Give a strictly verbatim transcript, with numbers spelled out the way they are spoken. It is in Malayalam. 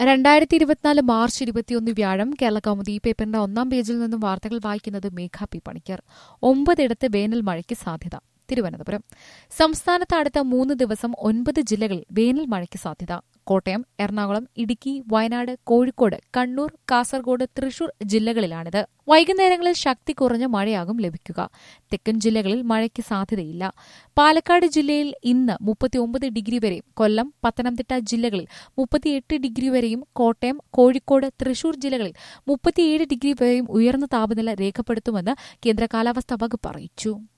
രണ്ടായിരത്തി ഇരുപത്തിനാല് മാർച്ച് ഇരുപത്തിയൊന്ന് വ്യാഴം കേരള കൗമുദി പേപ്പറിന്റെ ഒന്നാം പേജിൽ നിന്നും വാർത്തകൾ വായിക്കുന്നത് മേഘ പി പണിക്കർ. ഒമ്പതിടത്ത് വേനൽ മഴയ്ക്ക് സാധ്യത. തിരുവനന്തപുരം. സംസ്ഥാനത്ത് അടുത്ത മൂന്ന് ദിവസം ഒൻപത് ജില്ലകളിൽ വേനൽ മഴയ്ക്ക് സാധ്യത. കോട്ടയം, എറണാകുളം, ഇടുക്കി, വയനാട്, കോഴിക്കോട്, കണ്ണൂർ, കാസർഗോഡ്, തൃശൂർ ജില്ലകളിലാണിത്. വൈകുന്നേരങ്ങളിൽ ശക്തി കുറഞ്ഞ മഴയാകും ലഭിക്കുക. തെക്കൻ ജില്ലകളിൽ മഴയ്ക്ക് സാധ്യതയില്ല. പാലക്കാട് ജില്ലയിൽ ഇന്ന് മുപ്പത്തിയൊമ്പത് ഡിഗ്രി വരെയും, കൊല്ലം, പത്തനംതിട്ട ജില്ലകളിൽ മുപ്പത്തിയെട്ട് ഡിഗ്രി വരെയും, കോട്ടയം, കോഴിക്കോട്, തൃശൂർ ജില്ലകളിൽ മുപ്പത്തിയേഴ് ഡിഗ്രി വരെയും ഉയർന്ന താപനില രേഖപ്പെടുത്തുമെന്ന് കേന്ദ്ര കാലാവസ്ഥാ വകുപ്പ് അറിയിച്ചു.